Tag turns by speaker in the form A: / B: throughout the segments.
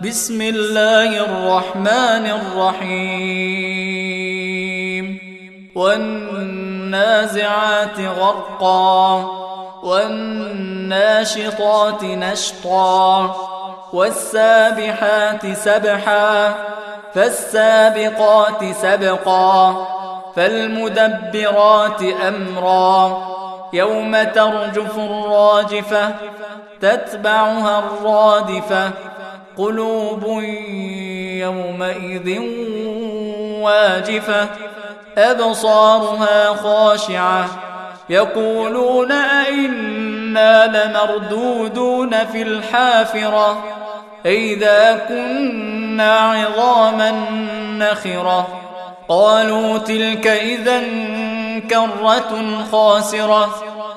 A: بسم الله الرحمن الرحيم والنازعات غرقا والناشطات نشطا والسابحات سبحا فالسابقات سبقا فالمدبرات أمرا يوم ترجف الراجفة تتبعها الرادفة قلوب يومئذ واجفة أبصارها خاشعة يقولون أئنا لمردودون في الحافرة أئذا كنا عظاما نخرة قالوا تلك إذا كرة خاسرة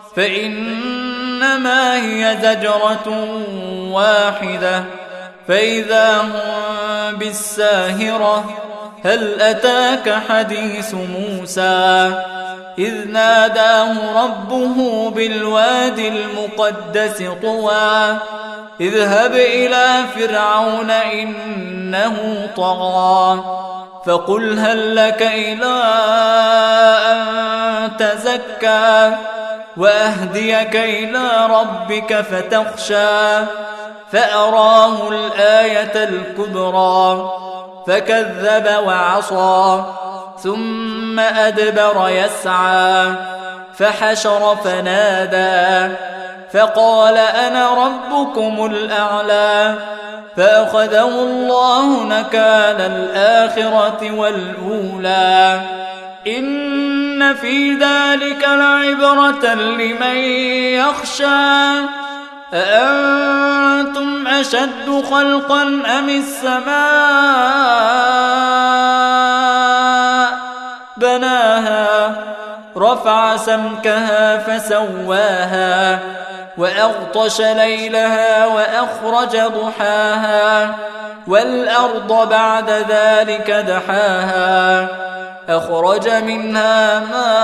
A: فإنما هي زجرة واحدة فإذا هم بالساهرة هل أتاك حديث موسى إذ ناداه ربه بالوادي المقدس طوى اذهب إلى فرعون إنه طغى فقل هل لك إلى أن تزكى وأهديك إلى ربك فتخشى فأراه الآية الكبرى فكذب وعصى ثم أدبر يسعى فحشر فنادى فقال أنا ربكم الأعلى فأخذه الله نكال الآخرة والأولى إن في ذلك لعبرة لمن يخشى أأنتم أشد خلقا أم السماء بناها رفع سمكها فسواها وأغطش ليلها وأخرج ضحاها والأرض بعد ذلك دحاها أخرج منها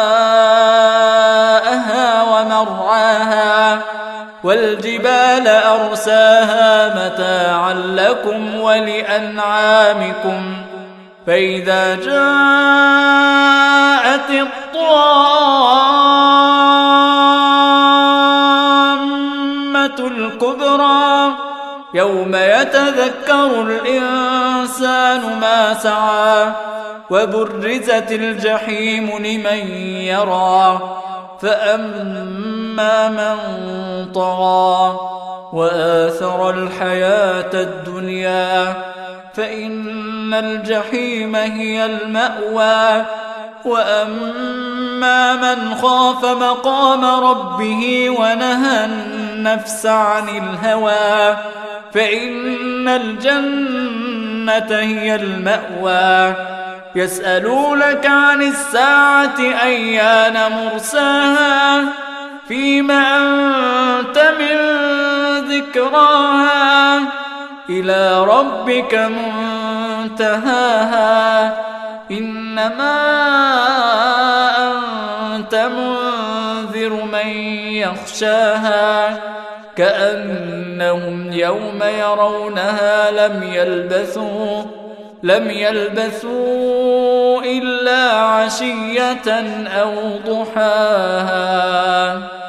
A: ماءها ومرعاها والجبال أرساها متاعا لكم ولأنعامكم فإذا جاءت الطامة الكبرى يوم يتذكر الإنسان ما سعى وبرزت الجحيم لمن يرى فأما من طغى وآثر الحياة الدنيا فإن الجحيم هي المأوى وأما من خاف مقام ربه ونهى النفس عن الهوى فإن الجنة هي المأوى يسألونك عن الساعة أيان مرساها فيما أنت من ذكراها إلى ربك منتهاها إنما أنت منذر من يخشاها كأنهم يوم يرونها لم يلبثوا إلا عشية أو ضحاها.